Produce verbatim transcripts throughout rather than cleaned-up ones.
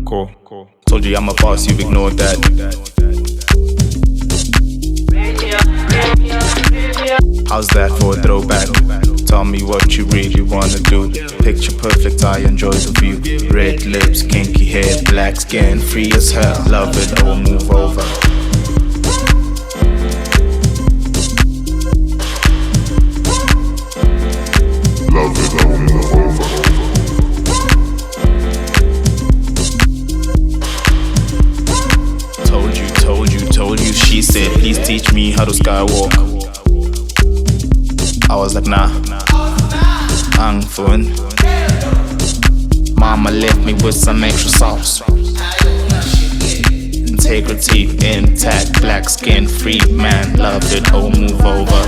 cool. Told you I'm a boss, you've ignored that. How's that for a throwback? Tell me what you really wanna do. Picture perfect, I enjoy the view. Red lips, kinky hair, black skin, free as hell. Love it, or move over. Love it, or move over. Told you, told you, told you. She said, please teach me how to skywalk. I was like, nah, ang fun. Mama left me with some extra sauce. Integrity intact, black skin, free man. Loved it, oh move over.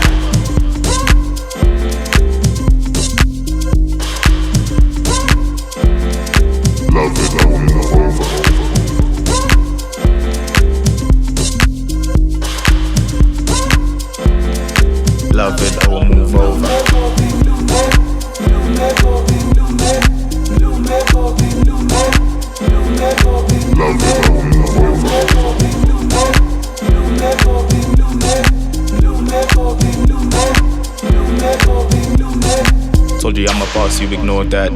Love it, oh move over. Love it, oh move over. Love it, oh move over. Told you I'm a boss, you ignored that.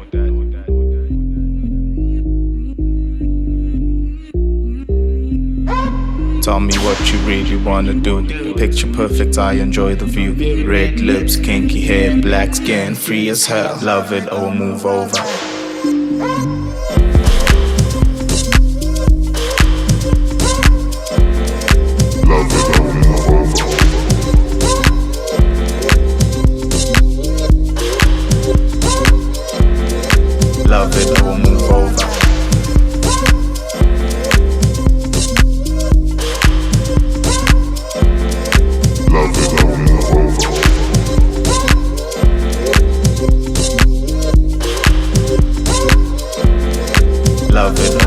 Tell me what you really wanna do. Picture perfect, I enjoy the view. Red lips, kinky hair, black skin, free as hell. Love it, oh move over. Love it, oh move over. Love it, oh move over. Love it, oh move over. Love it.